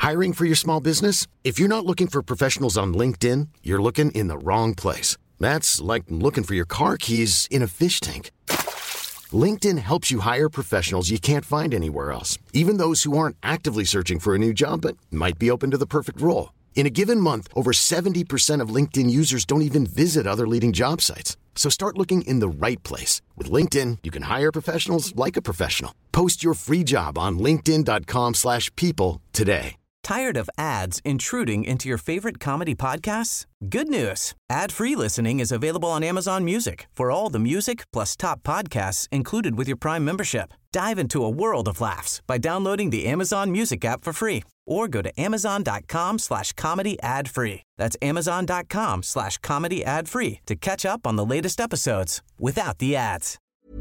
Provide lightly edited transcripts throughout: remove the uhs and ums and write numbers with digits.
Hiring for your small business? If you're not looking for professionals on LinkedIn, you're looking in the wrong place. That's like looking for your car keys in a fish tank. LinkedIn helps you hire professionals you can't find anywhere else, even those who aren't actively searching for a new job but might be open to the perfect role. In a given month, over 70% of LinkedIn users don't even visit other leading job sites. So start looking in the right place. With LinkedIn, you can hire professionals like a professional. Post your free job on linkedin.com/people today. Tired of ads intruding into your favorite comedy podcasts? Good news. Ad-free listening is available on Amazon Music for all the music plus top podcasts included with your Prime membership. Dive into a world of laughs by downloading the Amazon Music app for free or go to amazon.com/comedy ad-free. That's amazon.com/comedy ad-free to catch up on the latest episodes without the ads.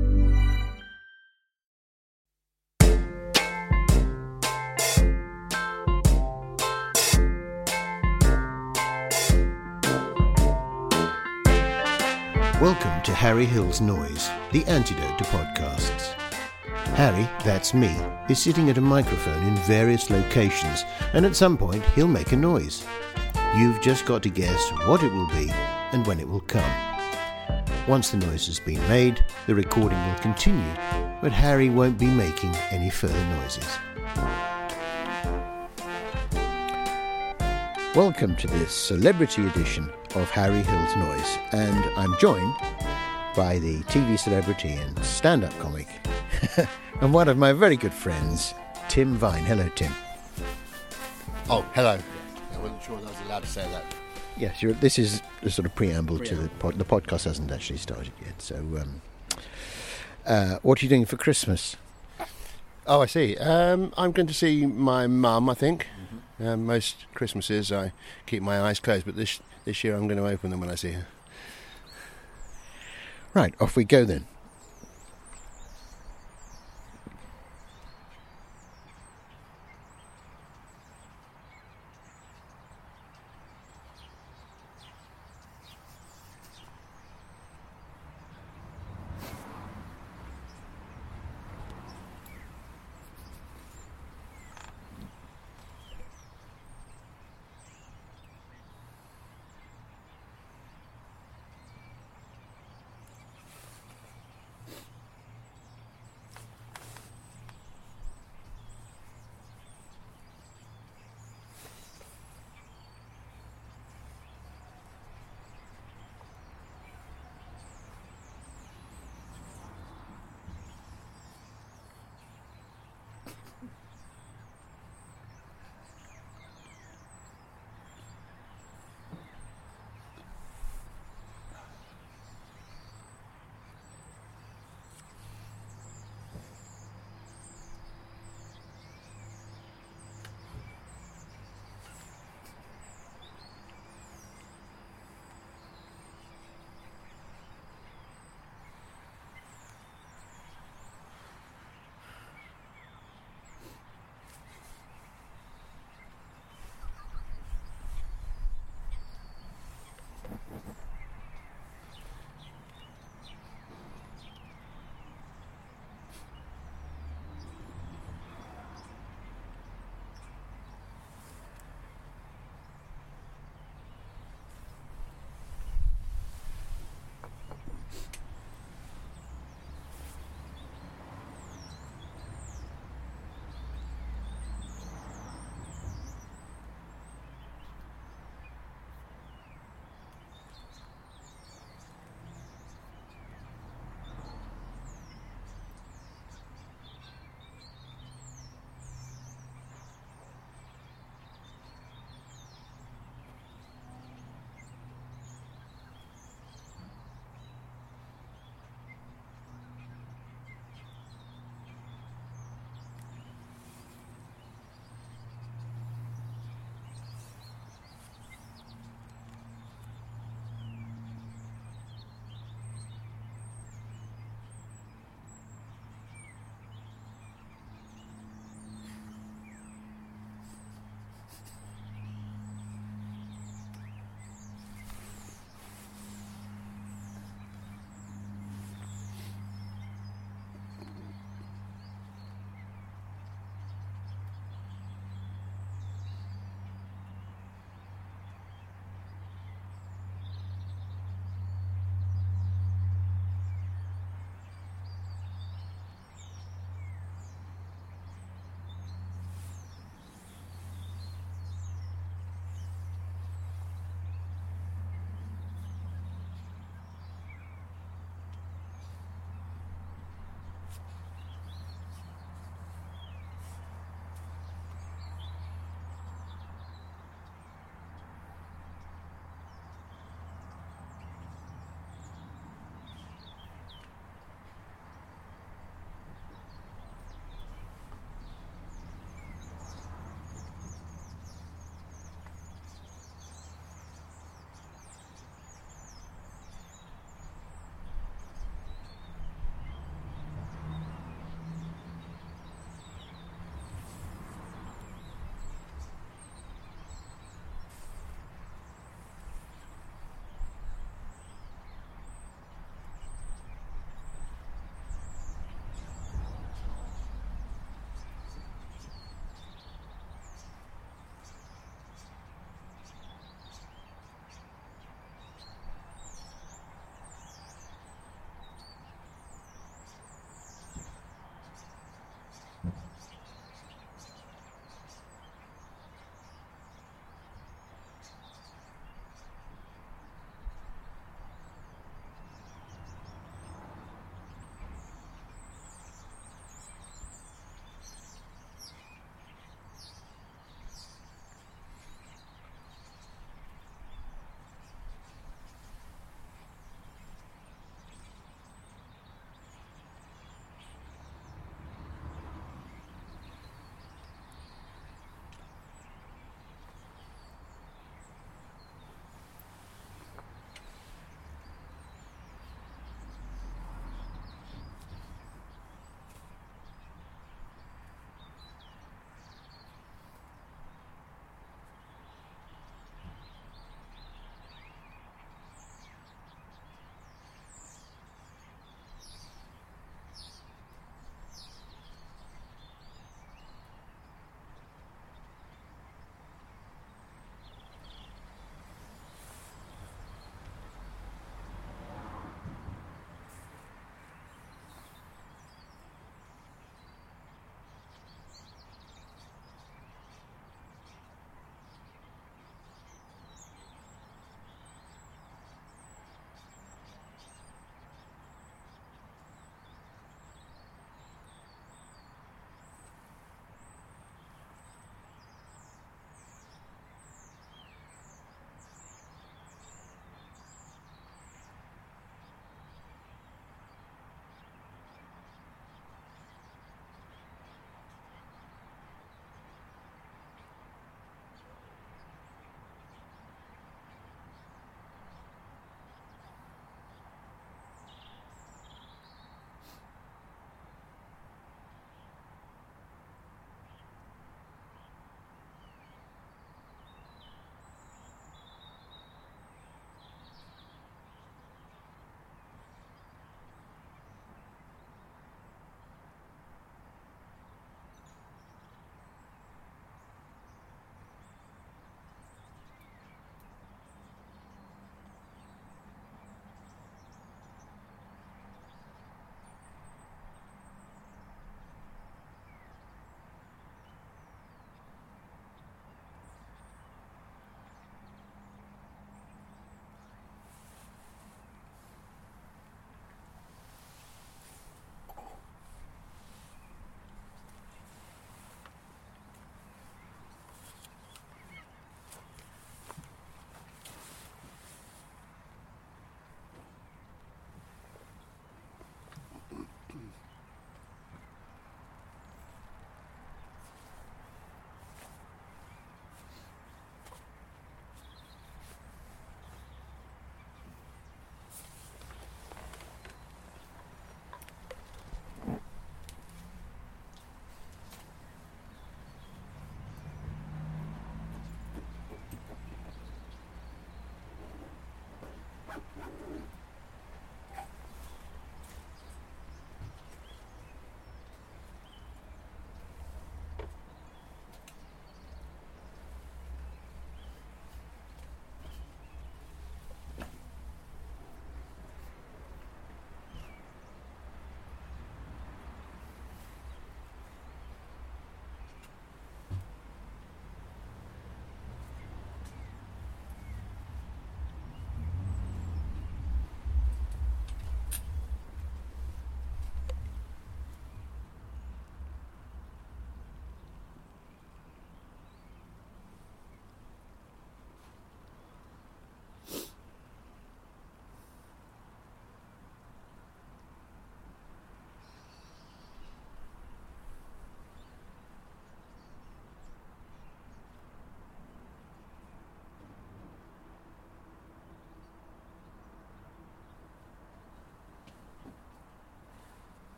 Welcome to Harry Hill's Noise, the antidote to podcasts. Harry, that's me, is sitting at a microphone in various locations, and at some point he'll make a noise. You've just got to guess what it will be and when it will come. Once the noise has been made, the recording will continue, but Harry won't be making any further noises. Welcome to this celebrity edition of Harry Hill's Noise, and I'm joined by the TV celebrity and stand-up comic and one of my very good friends, Tim Vine. Hello, Tim. Oh, hello. I wasn't sure I was allowed to say that. Yes, this is a sort of preamble to the podcast hasn't actually started yet. So, what are you doing for Christmas? Oh, I see. I'm going to see my mum, I think. Most Christmases I keep my eyes closed, but this year I'm going to open them when I see her. Right, off we go then.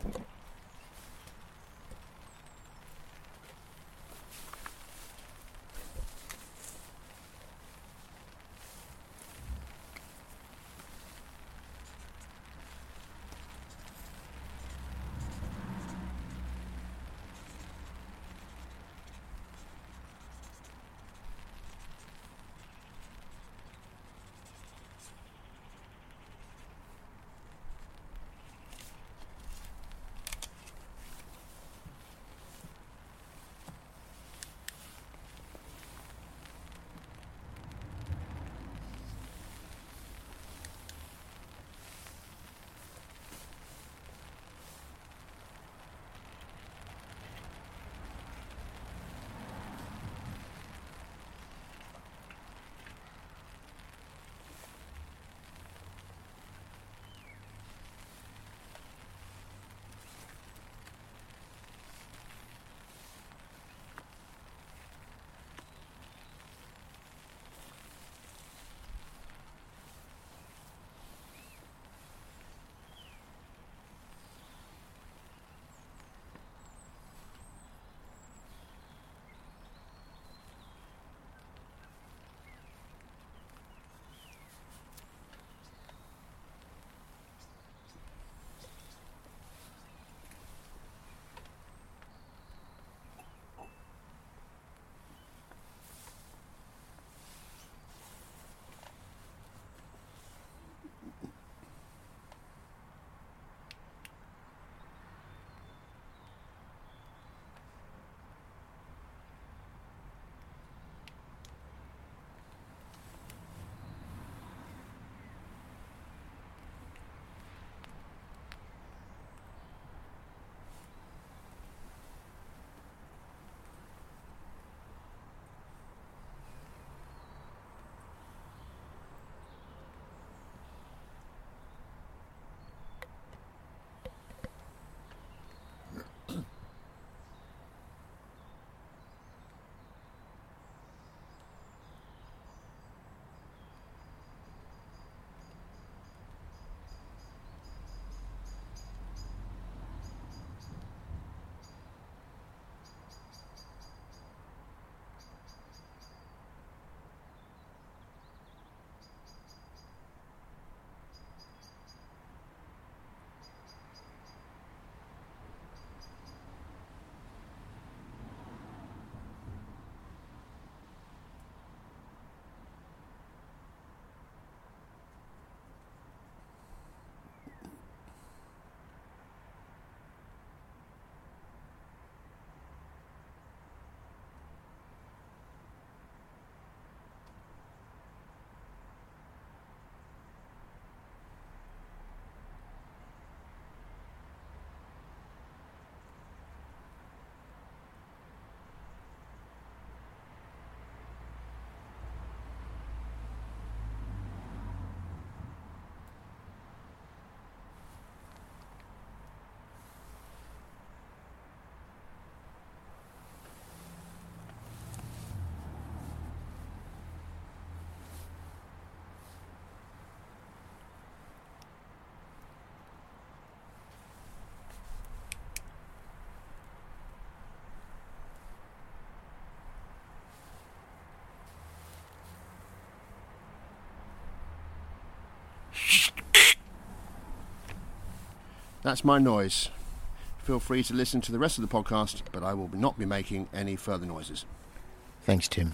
That's my noise. Feel free to listen to the rest of the podcast, but I will not be making any further noises. Thanks, Tim.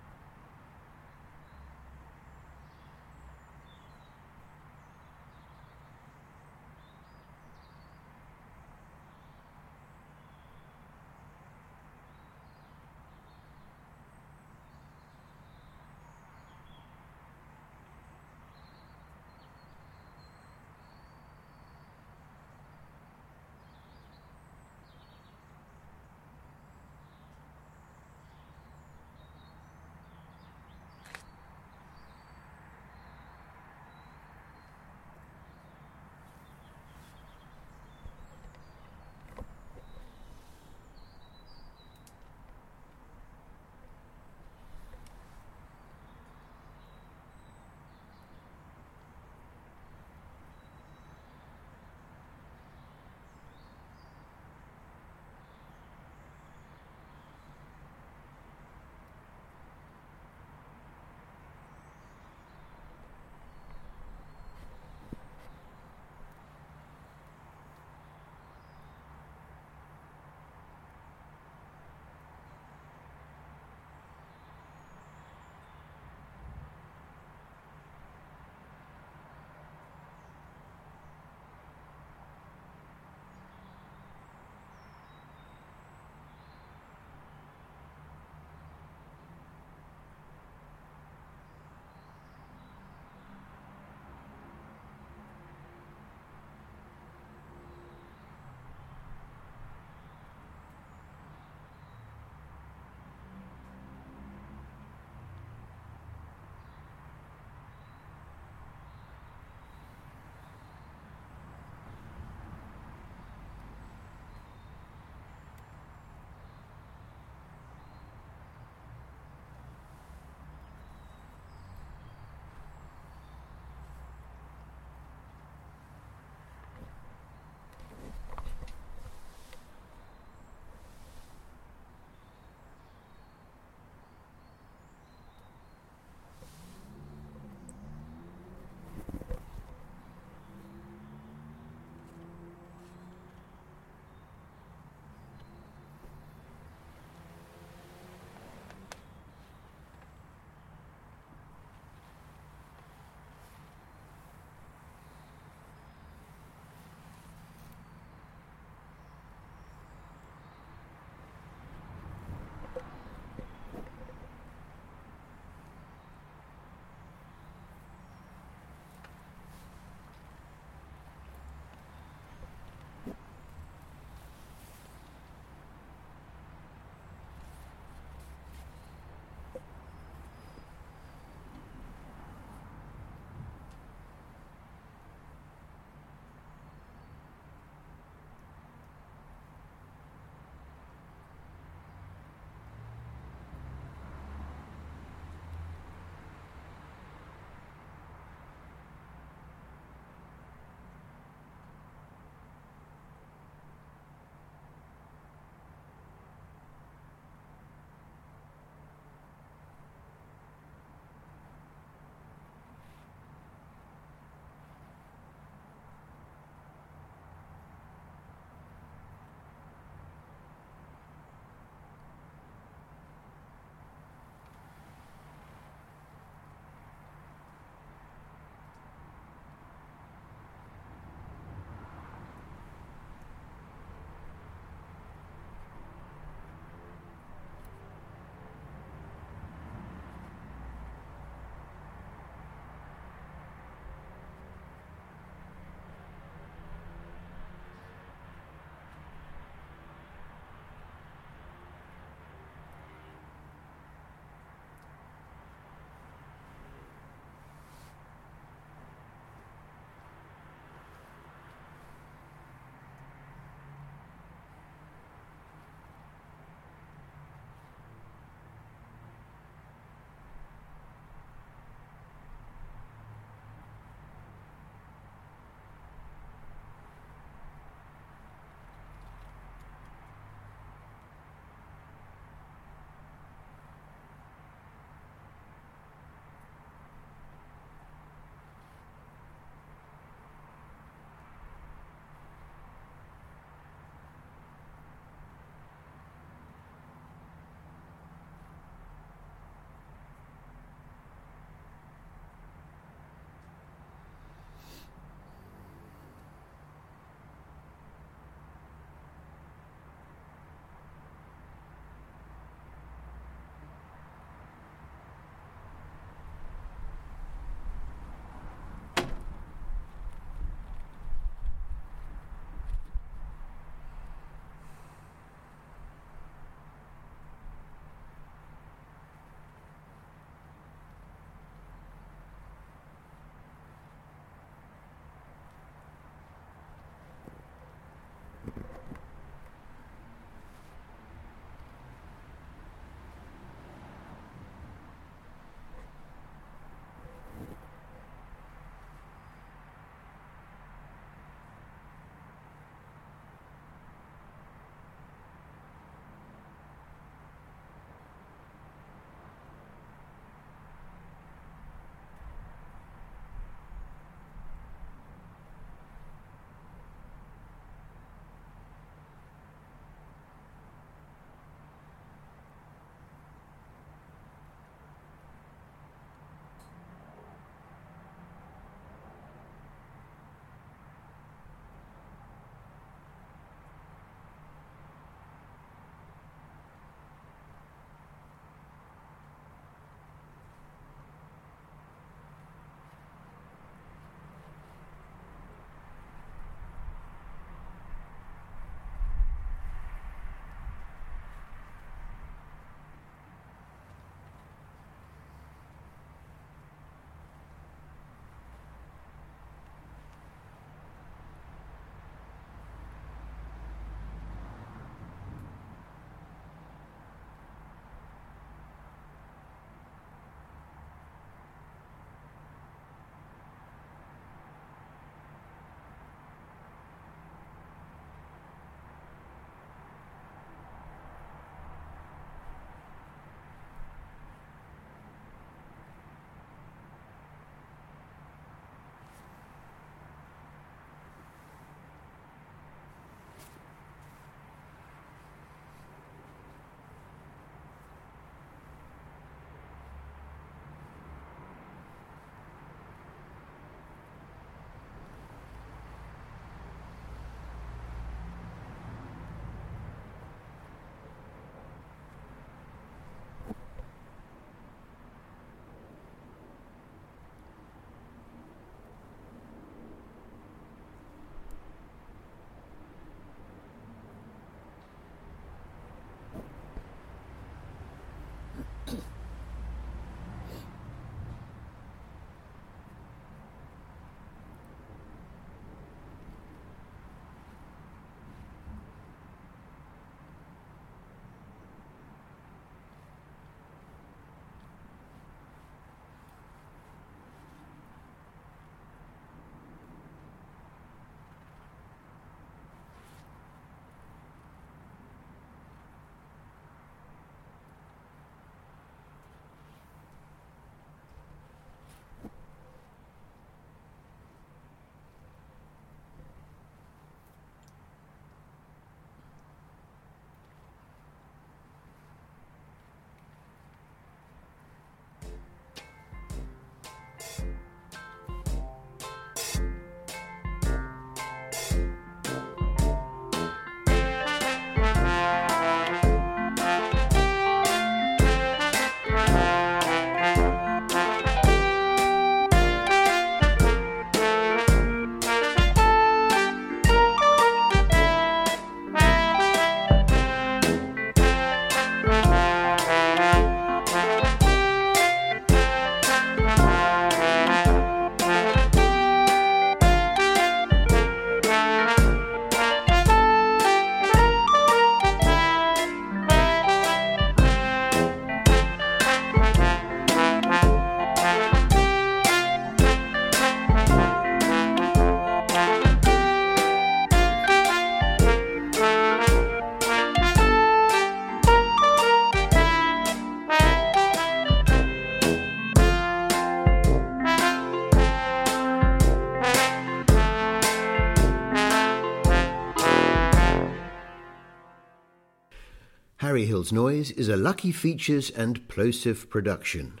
Harry Hill's Noise is a Lucky Features and Plosive production.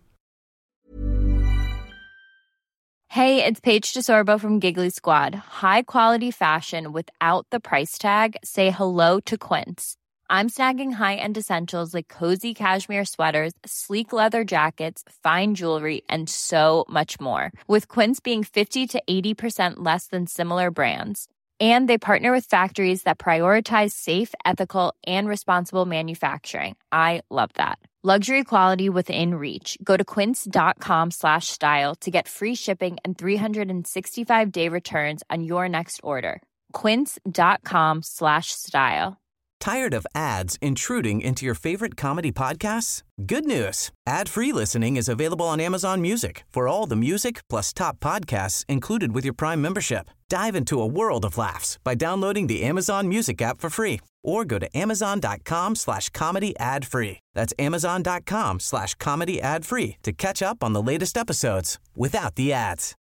Hey, it's Paige DeSorbo from Giggly Squad. High quality fashion without the price tag. Say hello to Quince. I'm snagging high-end essentials like cozy cashmere sweaters, sleek leather jackets, fine jewelry, and so much more. With Quince being 50 to 80% less than similar brands. And they partner with factories that prioritize safe, ethical, and responsible manufacturing. I love that. Luxury quality within reach. Go to quince.com/style to get free shipping and 365-day returns on your next order. Quince.com/style. Tired of ads intruding into your favorite comedy podcasts? Good news. Ad-free listening is available on Amazon Music for all the music plus top podcasts included with your Prime membership. Dive into a world of laughs by downloading the Amazon Music app for free or go to amazon.com/comedy ad-free. That's amazon.com/comedy ad-free to catch up on the latest episodes without the ads.